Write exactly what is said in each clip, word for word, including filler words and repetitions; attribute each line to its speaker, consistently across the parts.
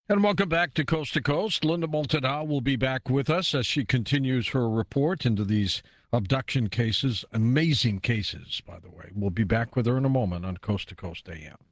Speaker 1: And welcome back to Coast to Coast. Linda Moulton Howe will be back with us as she continues her report into these abduction cases. Amazing cases, by the way. We'll be back with her in a moment on Coast to Coast A M.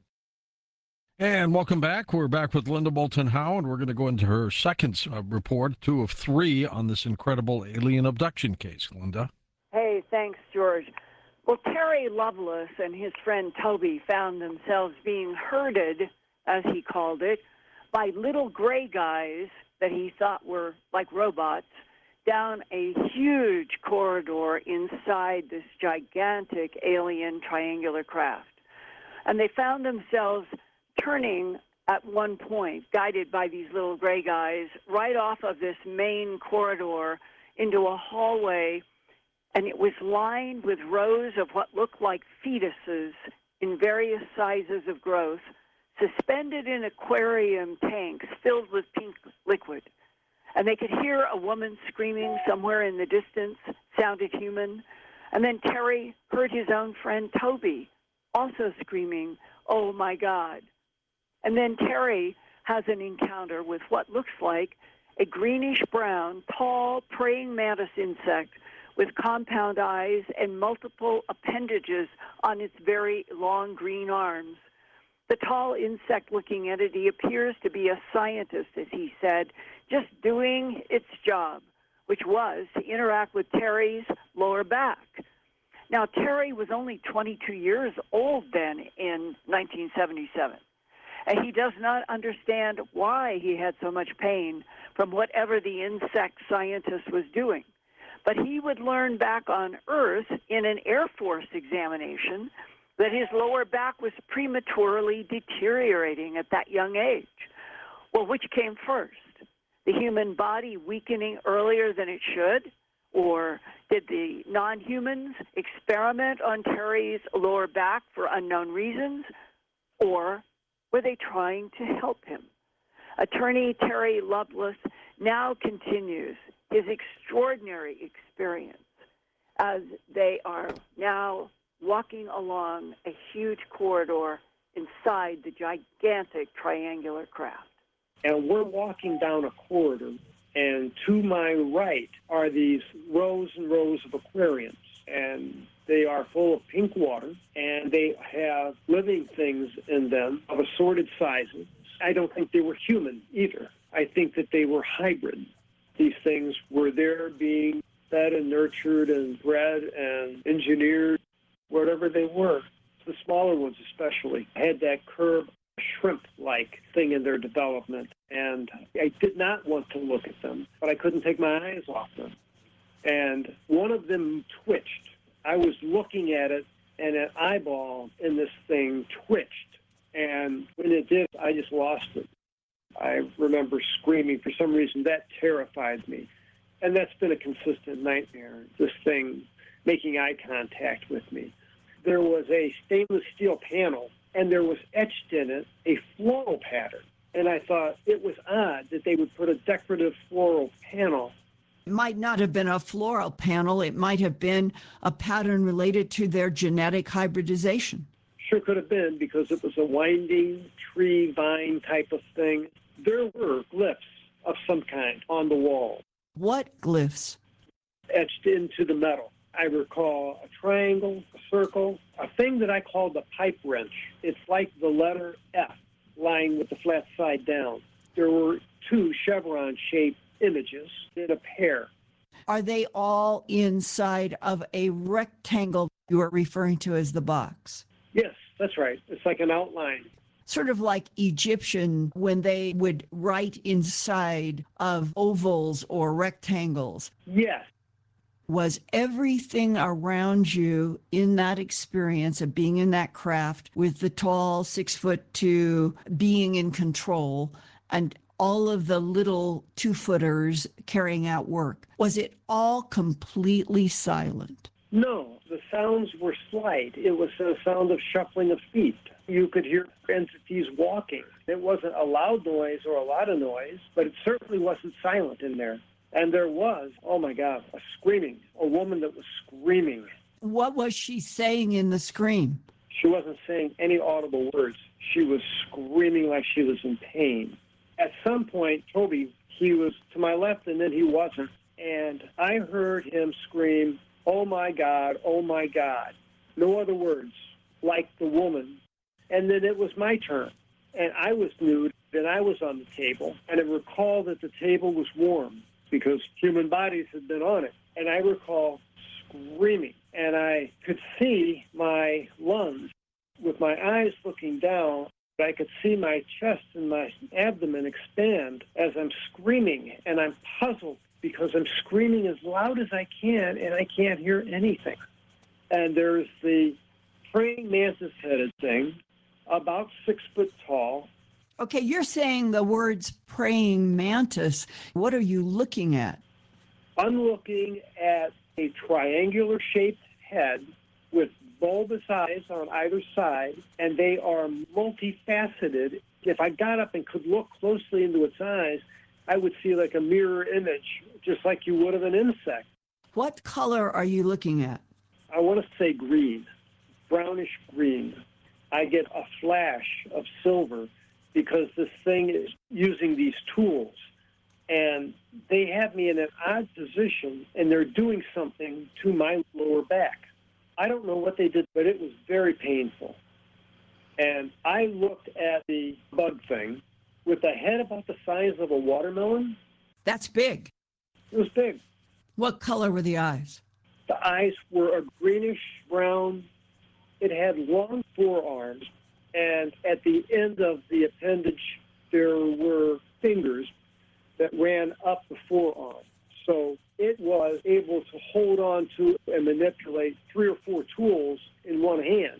Speaker 1: And welcome back. We're back with Linda Moulton Howe, and we're going to go into her second uh, report, two of three, on this incredible alien abduction case. Linda?
Speaker 2: Hey, thanks, George. Well, Terry Lovelace and his friend Toby found themselves being herded, as he called it, by little gray guys that he thought were like robots down a huge corridor inside this gigantic alien triangular craft. And they found themselves turning at one point, guided by these little gray guys, right off of this main corridor into a hallway, and it was lined with rows of what looked like fetuses in various sizes of growth, suspended in aquarium tanks filled with pink liquid. And they could hear a woman screaming somewhere in the distance, sounded human. And then Terry heard his own friend Toby also screaming, "Oh my God." And then Terry has an encounter with what looks like a greenish-brown, tall, praying mantis insect with compound eyes and multiple appendages on its very long green arms. The tall insect-looking entity appears to be a scientist, as he said, just doing its job, which was to interact with Terry's lower back. Now, Terry was only twenty-two years old then in nineteen seventy-seven, and he does not understand why he had so much pain from whatever the insect scientist was doing. But he would learn back on Earth in an Air Force examination that his lower back was prematurely deteriorating at that young age. Well, which came first? The human body weakening earlier than it should? Or did the non-humans experiment on Terry's lower back for unknown reasons? Or were they trying to help him? Attorney Terry Lovelace now continues his extraordinary experience as they are now walking along a huge corridor inside the gigantic triangular craft.
Speaker 3: And we're walking down a corridor, and to my right are these rows and rows of aquariums, and they are full of pink water, and they have living things in them of assorted sizes. I don't think they were human either. I think that they were hybrid. These things were there being fed and nurtured and bred and engineered, whatever they were. The smaller ones especially had that curved shrimp-like thing in their development, and I did not want to look at them, but I couldn't take my eyes off them. And one of them twitched. I was looking at it, and an eyeball in this thing twitched, and when it did, I just lost it. I remember screaming. For some reason, that terrified me, and that's been a consistent nightmare, this thing making eye contact with me. There was a stainless steel panel, and there was etched in it a floral pattern. And I thought it was odd that they would put a decorative floral panel.
Speaker 4: It might not have been a floral panel. It might have been a pattern related to their genetic hybridization.
Speaker 3: Sure could have been, because it was a winding tree vine type of thing. There were glyphs of some kind on the wall.
Speaker 4: What glyphs?
Speaker 3: Etched into the metal. I recall a triangle, a circle, a thing that I call the pipe wrench. It's like the letter F lying with the flat side down. There were two chevron-shaped images in a pair.
Speaker 4: Are they all inside of a rectangle you are referring to as the box?
Speaker 3: Yes, that's right. It's like an outline.
Speaker 4: Sort of like Egyptian when they would write inside of ovals or rectangles.
Speaker 3: Yes.
Speaker 4: Was everything around you in that experience of being in that craft with the tall six foot two being in control and all of the little two footers carrying out work, was it all completely silent?
Speaker 3: No, the sounds were slight. It was a sound of shuffling of feet. You could hear entities walking. It wasn't a loud noise or a lot of noise, but it certainly wasn't silent in there. And there was, oh my God, a screaming, a woman that was screaming.
Speaker 4: What was she saying in the scream?
Speaker 3: She wasn't saying any audible words. She was screaming like she was in pain. At some point, Toby, he was to my left and then he wasn't. And I heard him scream, "Oh my God, oh my God." No other words, like the woman. And then it was my turn. And I was nude and I was on the table. And I recall that the table was warm because human bodies had been on it. And I recall screaming. And I could see my lungs with my eyes looking down. I could see my chest and my abdomen expand as I'm screaming. And I'm puzzled because I'm screaming as loud as I can and I can't hear anything. And there's the praying mantis-headed thing, about six foot tall.
Speaker 4: Okay, you're saying the words praying mantis. What are you looking at?
Speaker 3: I'm looking at a triangular-shaped head with bulbous eyes on either side, and they are multifaceted. If I got up and could look closely into its eyes, I would see like a mirror image, just like you would of an insect.
Speaker 4: What color are you looking at?
Speaker 3: I want to say green, brownish green. I get a flash of silver because this thing is using these tools. And they have me in an odd position, and they're doing something to my lower back. I don't know what they did, but it was very painful. And I looked at the bug thing with a head about the size of a watermelon.
Speaker 4: That's big.
Speaker 3: It was big.
Speaker 4: What color were the eyes?
Speaker 3: The eyes were a greenish brown. It had long forearms, and at the end of the appendage, there were fingers that ran up the forearm. So it was able to hold on to and manipulate three or four tools in one hand.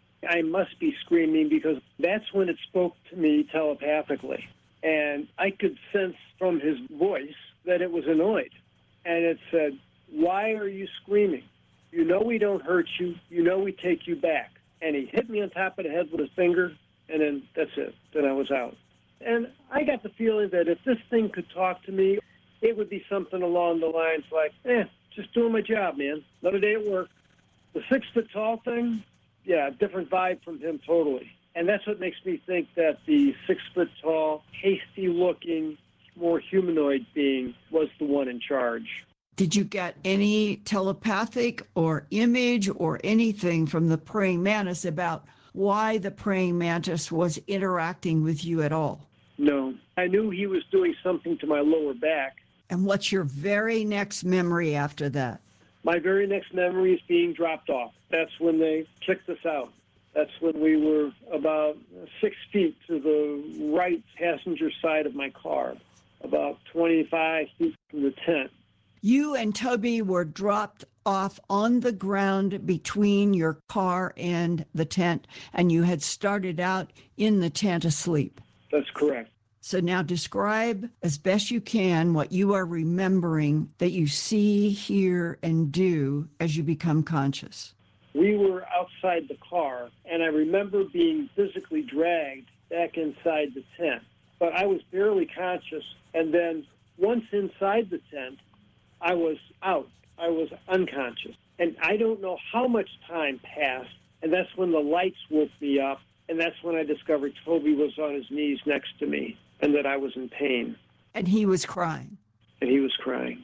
Speaker 3: I must be screaming because that's when it spoke to me telepathically. And I could sense from his voice that it was annoyed. And it said, "Why are you screaming? You know we don't hurt you. You know we take you back." And he hit me on top of the head with his finger, and then that's it. Then I was out. And I got the feeling that if this thing could talk to me, it would be something along the lines like, eh, just doing my job, man. Another day at work. The six-foot-tall thing, yeah, different vibe from him totally. And that's what makes me think that the six-foot-tall, hasty-looking, more humanoid being was the one in charge.
Speaker 4: Did you get any telepathic or image or anything from the praying mantis about why the praying mantis was interacting with you at all?
Speaker 3: No. I knew he was doing something to my lower back.
Speaker 4: And what's your very next memory after that?
Speaker 3: My very next memory is being dropped off. That's when they kicked us out. That's when we were about six feet to the right passenger side of my car, about twenty-five feet from the tent.
Speaker 4: You and Toby were dropped off on the ground between your car and the tent, and you had started out in the tent asleep.
Speaker 3: That's correct.
Speaker 4: So now describe as best you can what you are remembering that you see, hear, and do as you become conscious.
Speaker 3: We were outside the car, and I remember being physically dragged back inside the tent. But I was barely conscious, and then once inside the tent, I was out. I was unconscious. And I don't know how much time passed, and that's when the lights woke me up, and that's when I discovered Toby was on his knees next to me and that I was in pain.
Speaker 4: And he was crying.
Speaker 3: And he was crying.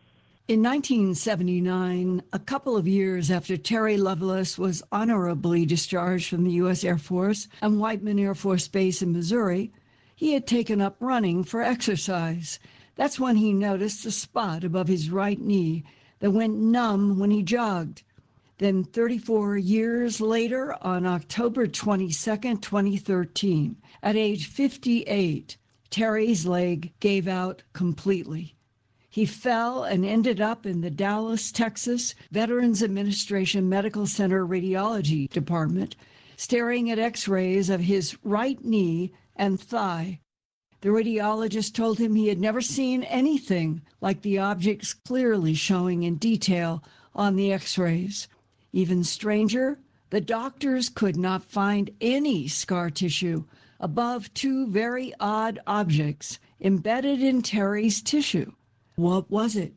Speaker 4: In nineteen seventy-nine, a couple of years after Terry Lovelace was honorably discharged from the U S Air Force and Whiteman Air Force Base in Missouri, he had taken up running for exercise. That's when he noticed a spot above his right knee that went numb when he jogged. Then thirty-four years later, on October twenty-second, twenty thirteen, at age fifty-eight, Terry's leg gave out completely. He fell and ended up in the Dallas, Texas Veterans Administration Medical Center Radiology Department, staring at x-rays of his right knee and thigh. The radiologist told him he had never seen anything like the objects clearly showing in detail on the x-rays. Even stranger, the doctors could not find any scar tissue above two very odd objects embedded in Terry's tissue. What was it?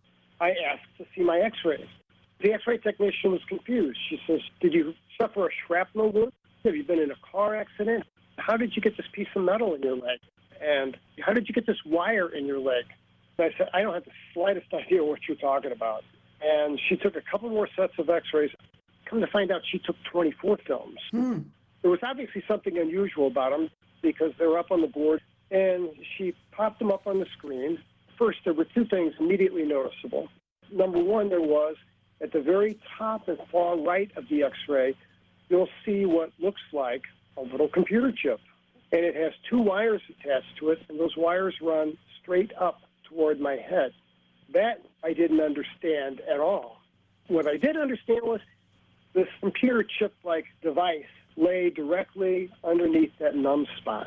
Speaker 3: I asked to see my x-rays. The x-ray technician was confused. She says, "Did you suffer a shrapnel wound? Have you been in a car accident? How did you get this piece of metal in your leg?" And how did you get this wire in your leg? And I said, I don't have the slightest idea what you're talking about. And she took a couple more sets of x-rays. Come to find out, she took twenty-four films.
Speaker 4: Hmm.
Speaker 3: There was obviously something unusual about them because they were up on the board, and she popped them up on the screen. First, there were two things immediately noticeable. Number one, there was, at the very top and far right of the x-ray, you'll see what looks like a little computer chip. And it has two wires attached to it, and those wires run straight up toward my head. That I didn't understand at all. What I did understand was this computer chip-like device lay directly underneath that numb spot.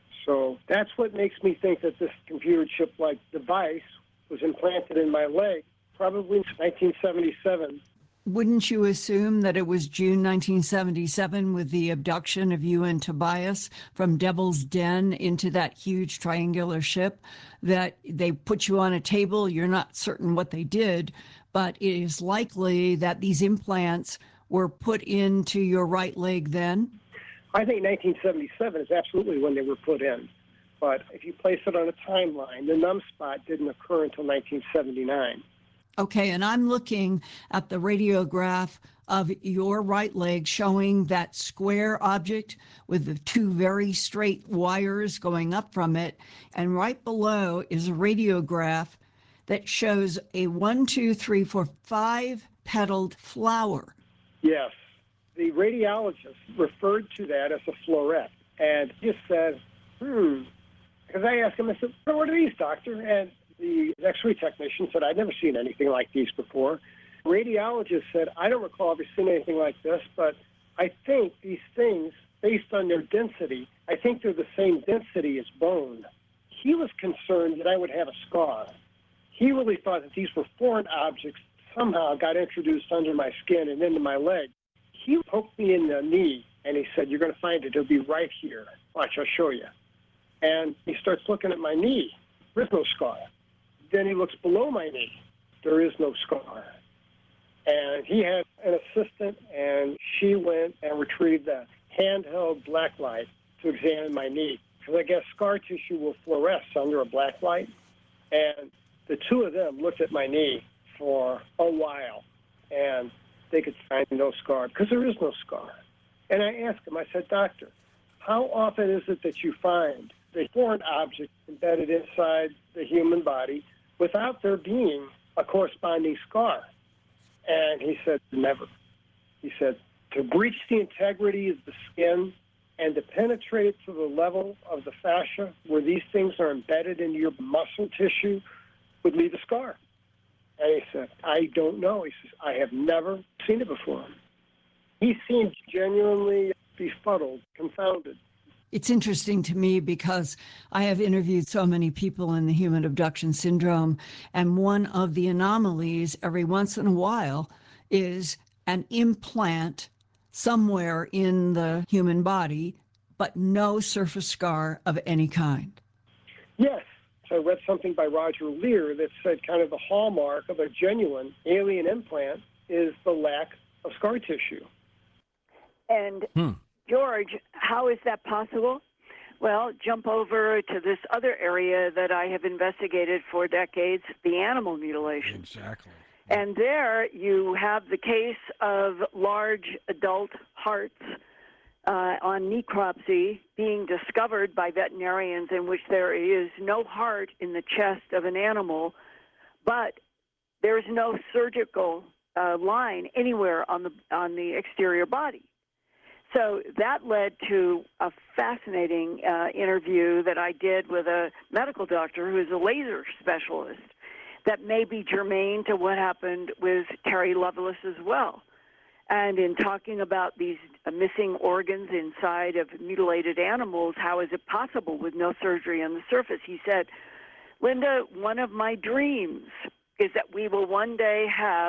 Speaker 3: So that's what makes me think that this computer chip-like device was implanted in my leg, probably in nineteen seventy-seven.
Speaker 4: Wouldn't you assume that it was June nineteen seventy-seven with the abduction of you and Tobias from Devil's Den into that huge triangular ship, that they put you on a table? You're not certain what they did, but it is likely that these implants were put into your right leg then?
Speaker 3: I think nineteen seventy-seven is absolutely when they were put in. But if you place it on a timeline, the numb spot didn't occur until nineteen seventy-nine.
Speaker 4: Okay, and I'm looking at the radiograph of your right leg showing that square object with the two very straight wires going up from it. And right below is a radiograph that shows a one, two, three, four, five petaled flower.
Speaker 3: Yes. The radiologist referred to that as a floret and just said, hmm. Because I asked him, I said, what are these, doctor? And the x-ray technician said, I'd never seen anything like these before. Radiologist said, I don't recall ever seeing anything like this, but I think these things, based on their density, I think they're the same density as bone. He was concerned that I would have a scar. He really thought that these were foreign objects somehow got introduced under my skin and into my leg. He poked me in the knee, and he said, you're going to find it. It'll be right here. Watch, I'll show you. And he starts looking at my knee. There's no scar. Then he looks below my knee. There is no scar. And he had an assistant, and she went and retrieved a handheld black light to examine my knee. Because I guess scar tissue will fluoresce under a black light. And the two of them looked at my knee for a while, and they could find no scar, because there is no scar. And I asked him, I said, doctor, how often is it that you find a foreign object embedded inside the human body without there being a corresponding scar? And he said, never. He said, to breach the integrity of the skin and to penetrate it to the level of the fascia where these things are embedded in your muscle tissue would leave a scar. And he said, I don't know. He says, I have never seen it before. He seemed genuinely befuddled, confounded.
Speaker 4: It's interesting to me because I have interviewed so many people in the human abduction syndrome, and one of the anomalies every once in a while is an implant somewhere in the human body, but no surface scar of any kind.
Speaker 3: Yes. So I read something by Roger Leir that said kind of the hallmark of a genuine alien implant is the lack of scar tissue.
Speaker 2: And
Speaker 1: Hmm.
Speaker 2: George, how is that possible? Well, jump over to this other area that I have investigated for decades, the animal mutilation.
Speaker 1: Exactly.
Speaker 2: And there you have the case of large adult hearts uh, on necropsy being discovered by veterinarians in which there is no heart in the chest of an animal, but there's no surgical uh, line anywhere on the on the exterior body. So that led to a fascinating uh, interview that I did with a medical doctor who is a laser specialist that may be germane to what happened with Terry Lovelace as well. And in talking about these uh, missing organs inside of mutilated animals, how is it possible with no surgery on the surface? He said, Linda, one of my dreams is that we will one day have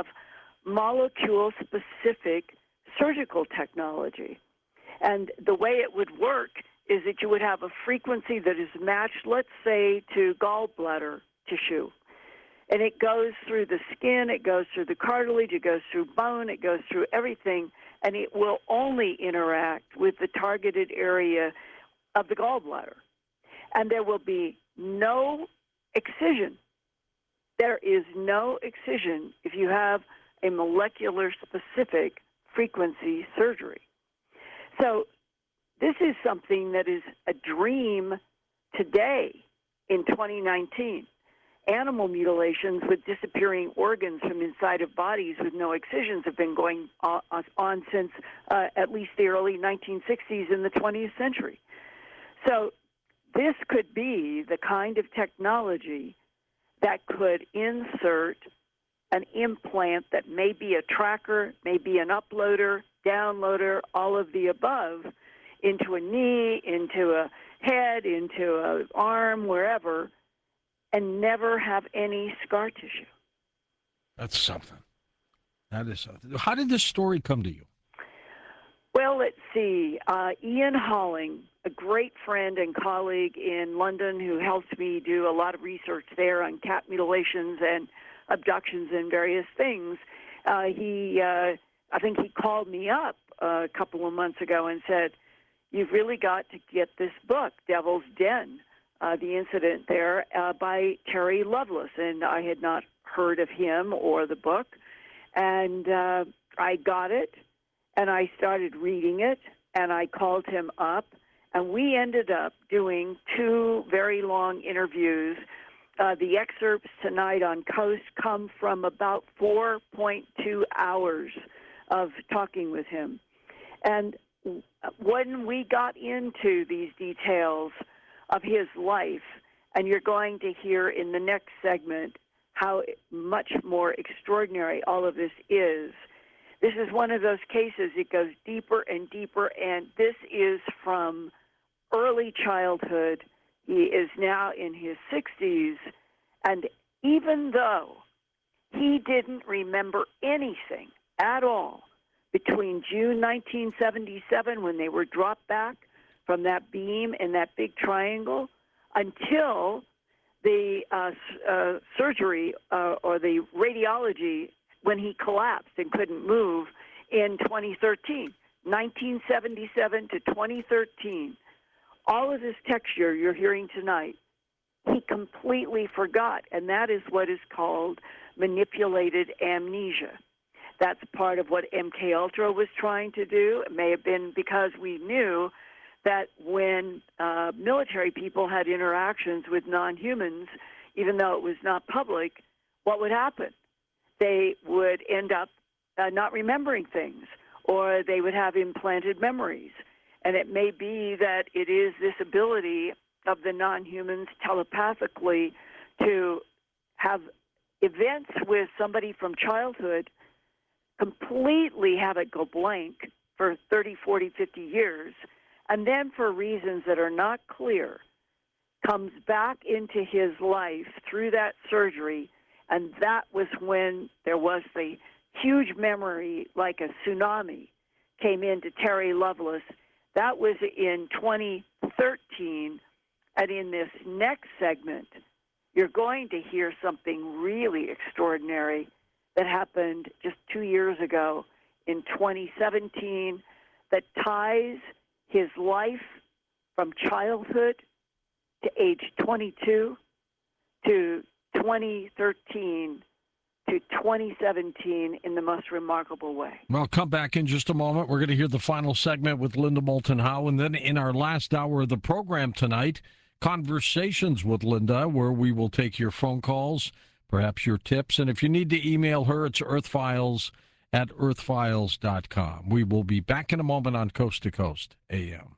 Speaker 2: molecule-specific surgical technology. And the way it would work is that you would have a frequency that is matched, let's say, to gallbladder tissue. And it goes through the skin, it goes through the cartilage, it goes through bone, it goes through everything, and it will only interact with the targeted area of the gallbladder. And there will be no excision. There is no excision if you have a molecular specific frequency surgery. So this is something that is a dream today in twenty nineteen. Animal mutilations with disappearing organs from inside of bodies with no excisions have been going on, on since uh, at least the early nineteen sixties in the twentieth century. So this could be the kind of technology that could insert an implant that may be a tracker, may be an uploader, downloader, all of the above, into a knee, into a head, into an arm, wherever, and never have any scar tissue.
Speaker 1: That's something. That is something. How did this story come to you?
Speaker 2: Well, let's see. Uh, Ian Halling, a great friend and colleague in London who helps me do a lot of research there on cat mutilations and abductions and various things, uh, he, uh, I think he called me up uh, a couple of months ago and said, "You've really got to get this book, Devil's Den, uh, the incident there, uh, by Terry Lovelace." And I had not heard of him or the book. And uh, I got it, and I started reading it, and I called him up, and we ended up doing two very long interviews. Uh, the excerpts tonight on Coast come from about four point two hours of talking with him. And when we got into these details of his life, and you're going to hear in the next segment how much more extraordinary all of this is, this is one of those cases, it goes deeper and deeper, and this is from early childhood. He is now in his sixties, and even though he didn't remember anything at all between June nineteen seventy-seven, when they were dropped back from that beam in that big triangle, until the uh, uh, surgery uh, or the radiology when he collapsed and couldn't move in twenty thirteen, nineteen seventy-seven to twenty thirteen, all of this texture you're hearing tonight, he completely forgot, and that is what is called manipulated amnesia. That's part of what M K Ultra was trying to do. It may have been because we knew that when uh, military people had interactions with non-humans, even though it was not public, what would happen? They would end up uh, not remembering things, or they would have implanted memories. And it may be that it is this ability of the non-humans telepathically to have events with somebody from childhood, completely have it go blank for thirty, forty, fifty years, and then for reasons that are not clear, comes back into his life through that surgery. And that was when there was the huge memory, like a tsunami, came into Terry Lovelace. That was in twenty thirteen. And in this next segment, you're going to hear something really extraordinary that happened just two years ago in twenty seventeen that ties his life from childhood to age twenty-two to twenty thirteen to twenty seventeen in the most remarkable way.
Speaker 1: Well, come back in just a moment. We're going to hear the final segment with Linda Moulton Howe. And then in our last hour of the program tonight, Conversations with Linda, where we will take your phone calls, perhaps your tips. And if you need to email her, it's earthfiles at earthfiles dot com. We will be back in a moment on Coast to Coast A M.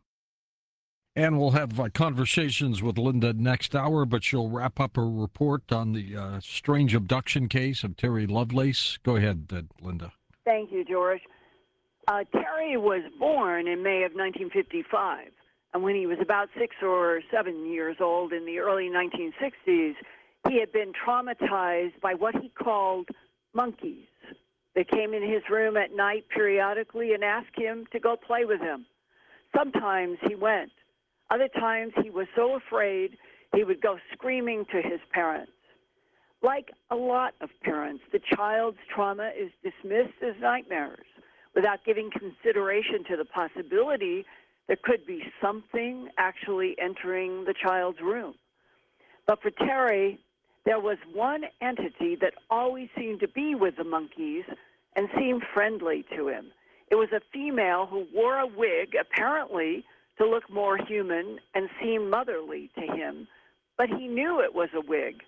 Speaker 1: And we'll have uh, conversations with Linda next hour, but she'll wrap up her report on the uh, strange abduction case of Terry Lovelace. Go ahead, uh, Linda.
Speaker 2: Thank you, George. Uh, Terry was born in May of nineteen fifty-five, and when he was about six or seven years old in the early nineteen sixties, he had been traumatized by what he called monkeys. They came in his room at night periodically and asked him to go play with them. Sometimes he went. Other times he was so afraid he would go screaming to his parents. Like a lot of parents, the child's trauma is dismissed as nightmares without giving consideration to the possibility there could be something actually entering the child's room. But for Terry, there was one entity that always seemed to be with the monkeys and seemed friendly to him. It was a female who wore a wig, apparently to look more human and seem motherly to him, but he knew it was a wig.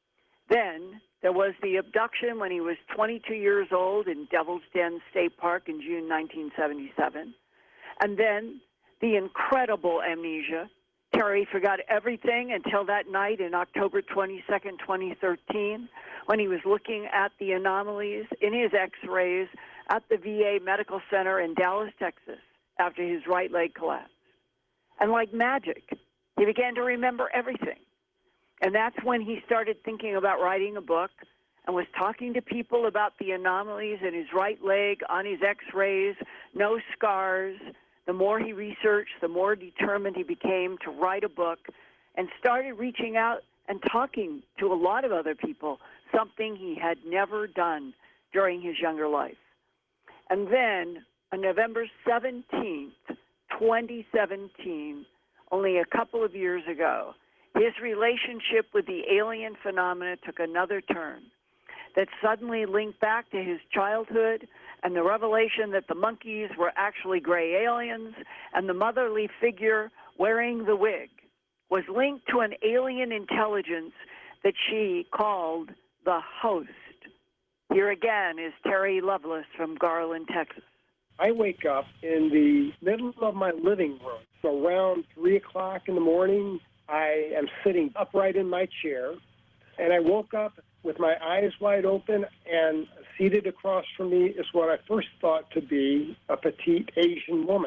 Speaker 2: Then there was the abduction when he was twenty-two years old in Devil's Den State Park in June nineteen seventy-seven. And then the incredible amnesia. Terry forgot everything until that night in October twenty-second, twenty thirteen, when he was looking at the anomalies in his x-rays at the V A Medical Center in Dallas, Texas, after his right leg collapsed. And like magic, he began to remember everything. And that's when he started thinking about writing a book and was talking to people about the anomalies in his right leg, on his x-rays, no scars. The more he researched, the more determined he became to write a book, and started reaching out and talking to a lot of other people, something he had never done during his younger life. And then on November seventeenth, twenty seventeen, only a couple of years ago, his relationship with the alien phenomena took another turn that suddenly linked back to his childhood and the revelation that the monkeys were actually gray aliens, and the motherly figure wearing the wig was linked to an alien intelligence that she called the Host. Here again is Terry Lovelace from Garland, Texas.
Speaker 3: I wake up in the middle of my living room. So around three o'clock in the morning, I am sitting upright in my chair, and I woke up with my eyes wide open, and seated across from me is what I first thought to be a petite Asian woman.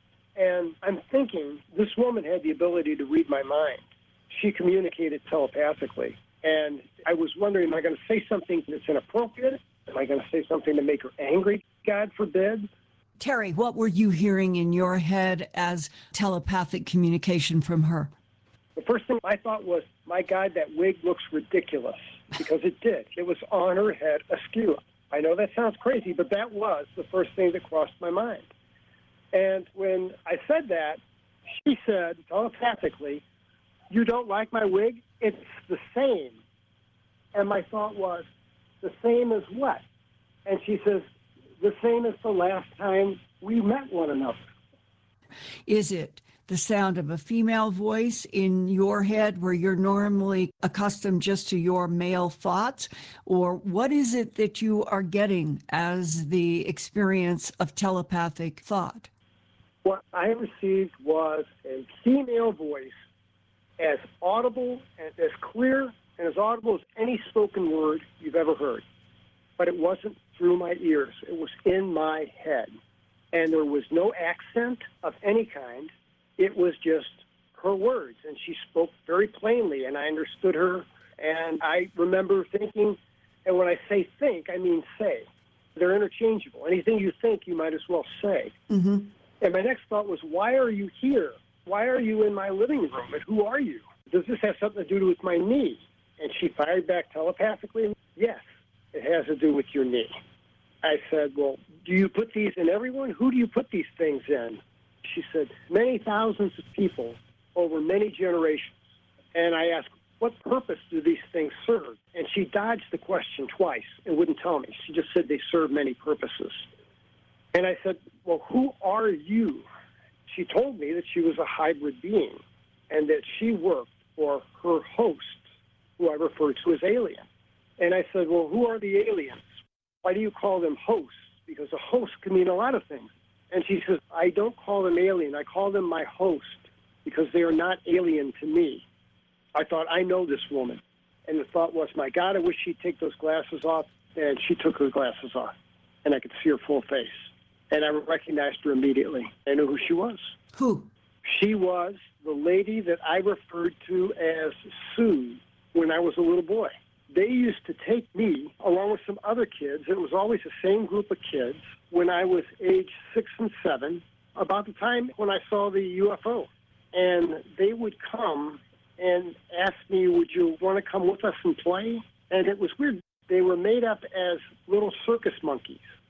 Speaker 3: And I'm thinking, this woman had the ability to read my mind. She communicated telepathically. And I was wondering, am I going to say something that's inappropriate? Am I going to say something to make her angry? God forbid.
Speaker 4: Terry, what were you hearing in your head as telepathic communication from her?
Speaker 3: The first thing I thought was, my God, that wig looks ridiculous, because it did. It was on her head askew. I know that sounds crazy, but that was the first thing that crossed my mind. And when I said that, she said telepathically, you don't like my wig? It's the same. And my thought was, the same as what? And she says, the same as the last time we met one another.
Speaker 4: Is it the sound of a female voice in your head where you're normally accustomed just to your male thoughts? Or what is it that you are getting as the experience of telepathic thought?
Speaker 3: What I received was a female voice as audible and as clear and as audible as any spoken word you've ever heard. But it wasn't through my ears. It was in my head. And there was no accent of any kind. It was just her words, and she spoke very plainly, and I understood her. And I remember thinking, and when I say think, I mean say. They're interchangeable. Anything you think, you might as well say.
Speaker 4: Mm-hmm.
Speaker 3: And my next thought was, why are you here? Why are you in my living room, and who are you? Does this have something to do with my knee? And she fired back telepathically, yes, it has to do with your knee. I said, well, do you put these in everyone? Who do you put these things in? She said, many thousands of people over many generations. And I asked, what purpose do these things serve? And she dodged the question twice and wouldn't tell me. She just said they serve many purposes. And I said, well, who are you? She told me that she was a hybrid being and that she worked for her host, who I referred to as alien. And I said, well, who are the aliens? Why do you call them hosts? Because a host can mean a lot of things. And she says, I don't call them alien. I call them my host because they are not alien to me. I thought, I know this woman. And the thought was, my God, I wish she'd take those glasses off. And she took her glasses off. And I could see her full face. And I recognized her immediately. I knew who she was.
Speaker 4: Who?
Speaker 3: She was the lady that I referred to as Sue when I was a little boy. They used to take me, along with some other kids. It was always the same group of kids when I was age six and seven, about the time when I saw the U F O. And they would come and ask me, would you want to come with us and play? And it was weird. They were made up as little circus monkeys.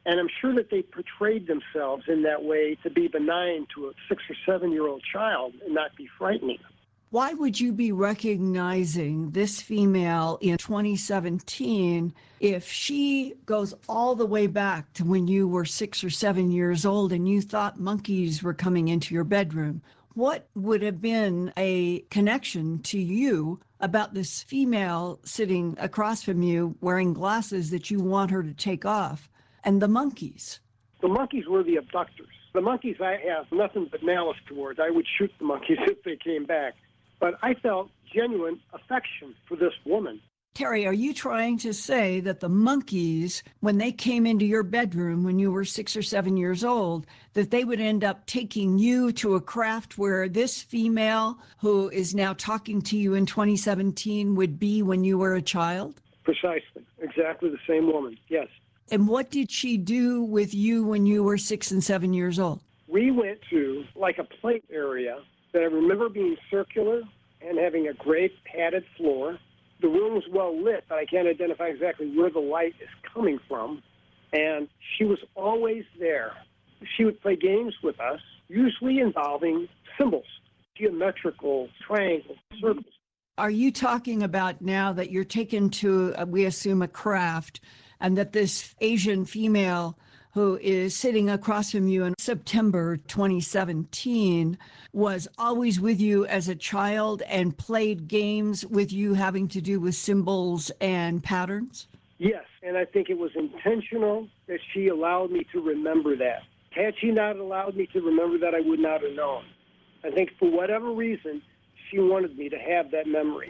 Speaker 3: And I'm sure that they portrayed themselves in that way to be benign to a six or seven year old child and not be frightening.
Speaker 4: Why would you be recognizing this female in twenty seventeen if she goes all the way back to when you were six or seven years old and you thought monkeys were coming into your bedroom? What would have been a connection to you about this female sitting across from you wearing glasses that you want her to take off and the monkeys?
Speaker 3: The monkeys were the abductors. The monkeys I have nothing but malice towards. I would shoot the monkeys if they came back. But I felt genuine affection for this woman.
Speaker 4: Terry, are you trying to say that the monkeys, when they came into your bedroom when you were six or seven years old, that they would end up taking you to a craft where this female who is now talking to you in twenty seventeen would be when you were a child?
Speaker 3: Precisely. Exactly the same woman. Yes.
Speaker 4: And what did she do with you when you were six and seven years old?
Speaker 3: We went to like a play area that I remember being circular and having a great padded floor. The room was well lit, but I can't identify exactly where the light is coming from. And she was always there. She would play games with us, usually involving symbols, geometrical triangles, circles.
Speaker 4: Are you talking about now that you're taken to, uh, we assume, a craft, and that this Asian female who is sitting across from you in September twenty seventeen was always with you as a child and played games with you having to do with symbols and patterns?
Speaker 3: Yes, and I think it was intentional that she allowed me to remember that. Had she not allowed me to remember that, I would not have known. I think for whatever reason, she wanted me to have that memory.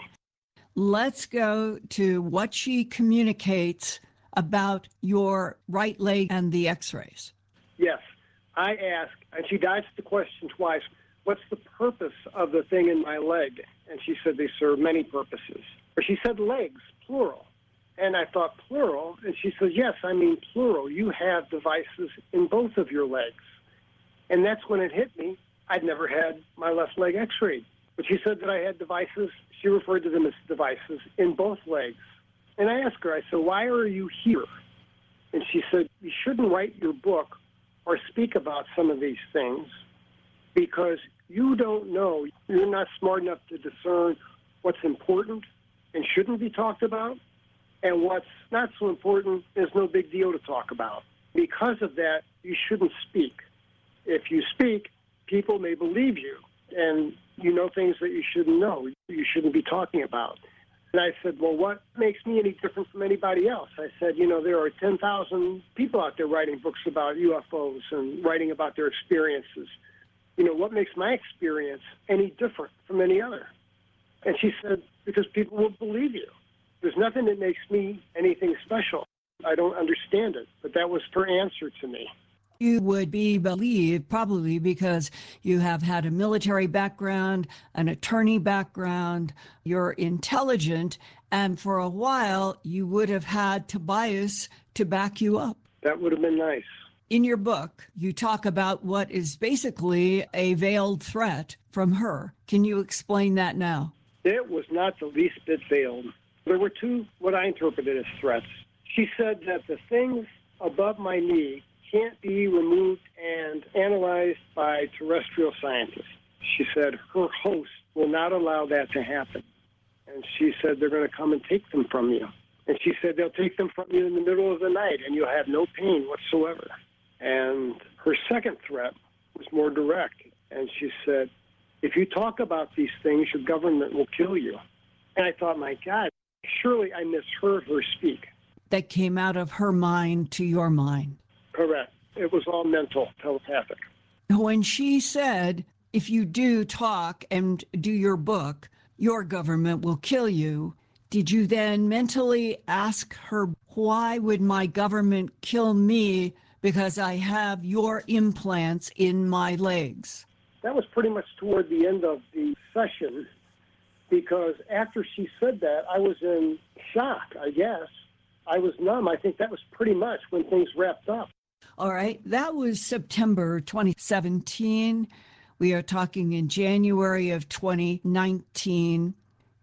Speaker 4: Let's go to what she communicates about your right leg and the x-rays.
Speaker 3: Yes. I asked, and she dodged the question twice, what's the purpose of the thing in my leg? And she said they serve many purposes. Or she said legs, plural. And I thought plural, and she said, yes, I mean plural. You have devices in both of your legs. And that's when it hit me. I'd never had my left leg x-rayed. But she said that I had devices, she referred to them as devices, in both legs. And I asked her, I said, why are you here? And she said, you shouldn't write your book or speak about some of these things because you don't know, you're not smart enough to discern what's important and shouldn't be talked about, and what's not so important is no big deal to talk about. Because of that, you shouldn't speak. If you speak, people may believe you, and you know things that you shouldn't know, you shouldn't be talking about. And I said, well, what makes me any different from anybody else? I said, you know, there are ten thousand people out there writing books about U F Os and writing about their experiences. You know, what makes my experience any different from any other? And she said, because people will believe you. There's nothing that makes me anything special. I don't understand it. But that was her answer to me.
Speaker 4: You would be believed probably because you have had a military background, an attorney background, you're intelligent, and for a while you would have had Tobias to back you up.
Speaker 3: That would have been nice.
Speaker 4: In your book, you talk about what is basically a veiled threat from her. Can you explain that now?
Speaker 3: It was not the least bit veiled. There were two, what I interpreted as threats. She said that the things above my knee can't be removed and analyzed by terrestrial scientists. She said her host will not allow that to happen. And she said they're going to come and take them from you. And she said they'll take them from you in the middle of the night and you'll have no pain whatsoever. And her second threat was more direct. And she said, if you talk about these things, your government will kill you. And I thought, my God, surely I misheard her speak.
Speaker 4: That came out of her mind to your mind.
Speaker 3: Correct. It was all mental, telepathic.
Speaker 4: When she said, if you do talk and do your book, your government will kill you, did you then mentally ask her, why would my government kill me because I have your implants in my legs?
Speaker 3: That was pretty much toward the end of the session, because after she said that, I was in shock, I guess. I was numb. I think that was pretty much when things wrapped up.
Speaker 4: All right. That was September twenty seventeen. We are talking in January of twenty nineteen.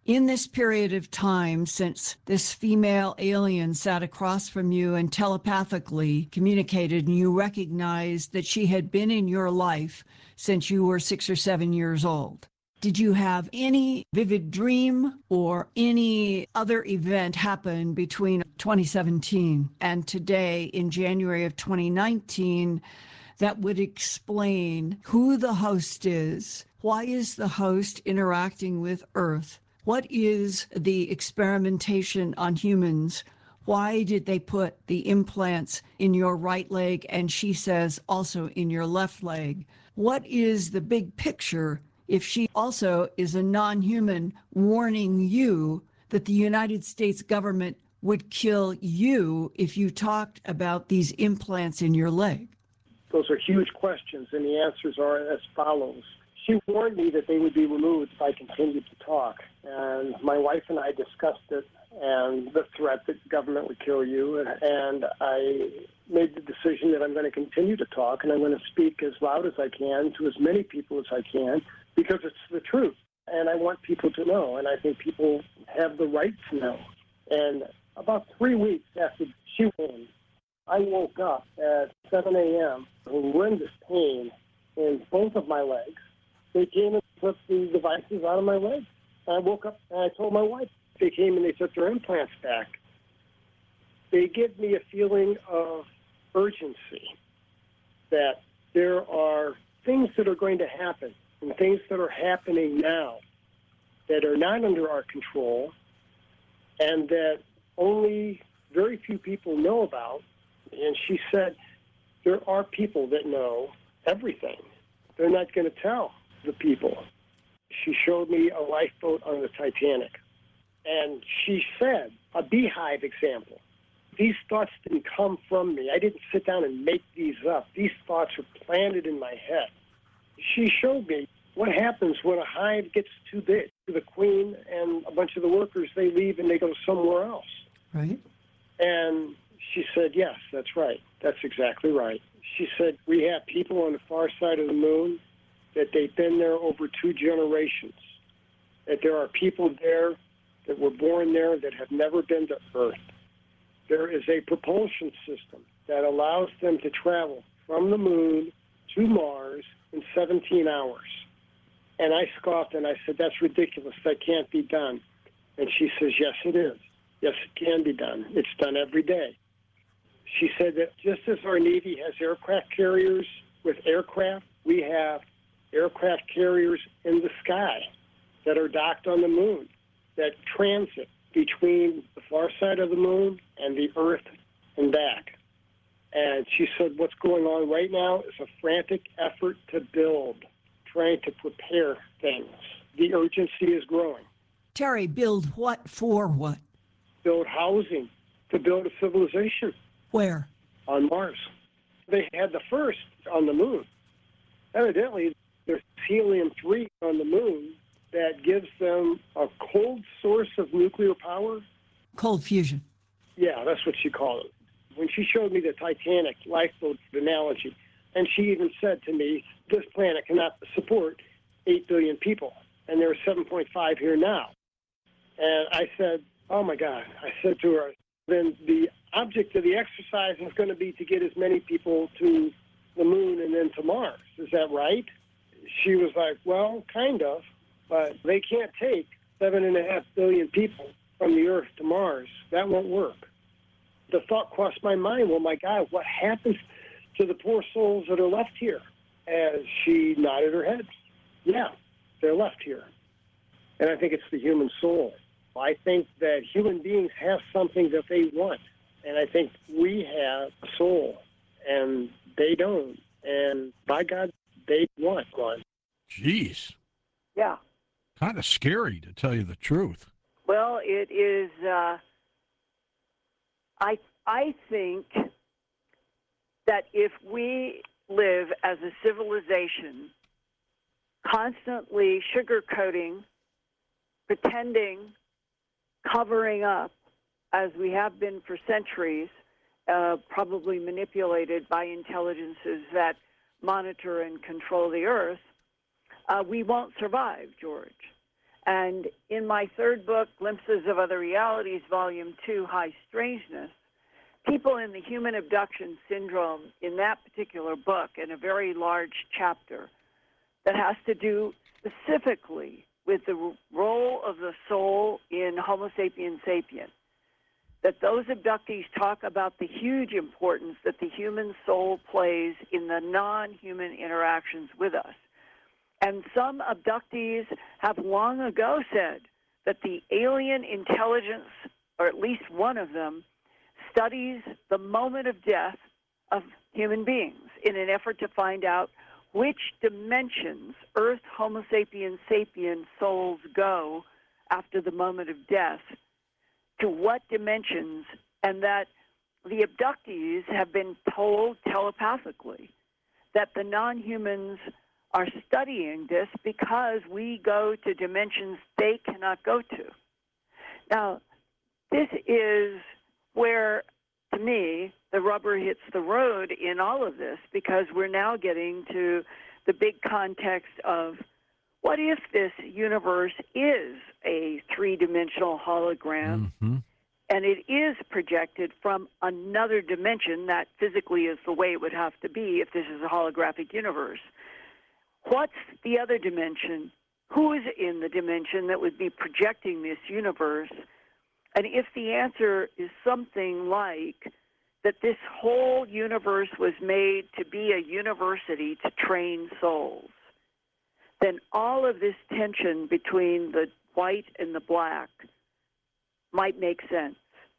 Speaker 4: In this period of time, since this female alien sat across from you and telepathically communicated, and you recognized that she had been in your life since you were six or seven years old, did you have any vivid dream or any other event happen between twenty seventeen and today in January of twenty nineteen that would explain who the host is? Why is the host interacting with Earth? What is the experimentation on humans? Why did they put the implants in your right leg and she says also in your left leg? What is the big picture if she also is a non-human warning you that the United States government would kill you if you talked about these implants in your leg?
Speaker 3: Those are huge questions, and the answers are as follows. She warned me that they would be removed if I continued to talk. And my wife and I discussed it and the threat that the government would kill you. And I made the decision that I'm going to continue to talk, and I'm going to speak as loud as I can to as many people as I can, because it's the truth. And I want people to know, and I think people have the right to know. And about three weeks after she won, I woke up at seven a.m. with horrendous pain in both of my legs. They came and took the devices out of my leg. I woke up and I told my wife. They came and they took their implants back. They give me a feeling of urgency, that there are things that are going to happen and things that are happening now that are not under our control and that only very few people know about. And she said, there are people that know everything. They're not going to tell the people. She showed me a lifeboat on the Titanic. And she said, a beehive example. These thoughts didn't come from me. I didn't sit down and make these up. These thoughts are planted in my head. She showed me what happens when a hive gets too big. The queen and a bunch of the workers, they leave and they go somewhere else.
Speaker 4: Right.
Speaker 3: And she said, yes, that's right. That's exactly right. She said, we have people on the far side of the moon that they've been there over two generations, that there are people there that were born there that have never been to Earth. There is a propulsion system that allows them to travel from the moon to Mars in seventeen hours. And I scoffed and I said, that's ridiculous. That can't be done. And she says, yes, it is. Yes, it can be done. It's done every day. She said that just as our Navy has aircraft carriers with aircraft, we have aircraft carriers in the sky that are docked on the moon, that transit between the far side of the moon and the Earth and back. And she said what's going on right now is a frantic effort to build, trying to prepare things. The urgency is growing.
Speaker 4: Terry, build what for what?
Speaker 3: Build housing, to build a civilization.
Speaker 4: Where?
Speaker 3: On Mars. They had the first on the moon. Evidently, there's helium three on the moon that gives them a cold source of nuclear power.
Speaker 4: Cold fusion.
Speaker 3: Yeah, that's what she called it. When she showed me the Titanic lifeboat analogy, and she even said to me, this planet cannot support eight billion people, and there are seven point five here now. And I said, oh my God. I said to her, then the object of the exercise is going to be to get as many people to the moon and then to Mars. Is that right? She was like, well, kind of, but they can't take seven and a half billion people from the Earth to Mars. That won't work. The thought crossed my mind, well, my God, what happens to the poor souls that are left here? As she nodded her head, yeah, they're left here. And I think it's the human soul. I think that human beings have something that they want. And I think we have a soul, and they don't. And by God, they want one.
Speaker 1: Jeez.
Speaker 2: Yeah.
Speaker 1: Kind of scary, to tell you the truth.
Speaker 2: Well, it is. Uh, I I think that if we live as a civilization, constantly sugarcoating, pretending, covering up, as we have been for centuries, uh, probably manipulated by intelligences that monitor and control the earth, uh, we won't survive, George. And in my third book, Glimpses of Other Realities, Volume two, High Strangeness, people in the human abduction syndrome, in that particular book, in a very large chapter that has to do specifically with the role of the soul in Homo sapiens sapien, that those abductees talk about the huge importance that the human soul plays in the non-human interactions with us. And some abductees have long ago said that the alien intelligence, or at least one of them, studies the moment of death of human beings in an effort to find out which dimensions Earth Homo sapiens sapien souls go after the moment of death, to what dimensions, and that the abductees have been told telepathically that the non-humans are studying this because we go to dimensions they cannot go to. Now, this is where, to me, the rubber hits the road in all of this, because we're now getting to the big context of what if this universe is a three-dimensional hologram,
Speaker 1: Mm-hmm.
Speaker 2: and it is projected from another dimension that physically is the way it would have to be if this is a holographic universe. What's the other dimension? Who is in the dimension that would be projecting this universe? And if the answer is something like that this whole universe was made to be a university to train souls, then all of this tension between the white and the black might make sense.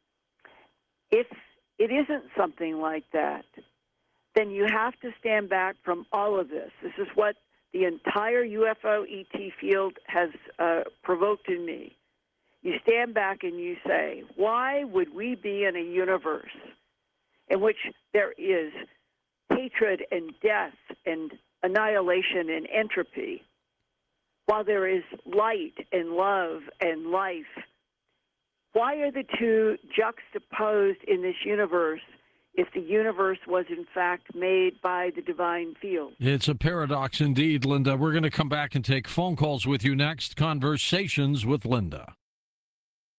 Speaker 2: If it isn't something like that, then you have to stand back from all of this. This is what the entire U F O E T field has uh, provoked in me. You stand back and you say, why would we be in a universe in which there is hatred and death and annihilation and entropy, while there is light and love and life? Why are the two juxtaposed in this universe if the universe was in fact made by the divine field?
Speaker 1: It's a paradox indeed, Linda. We're going to come back and take phone calls with you next. Conversations with Linda.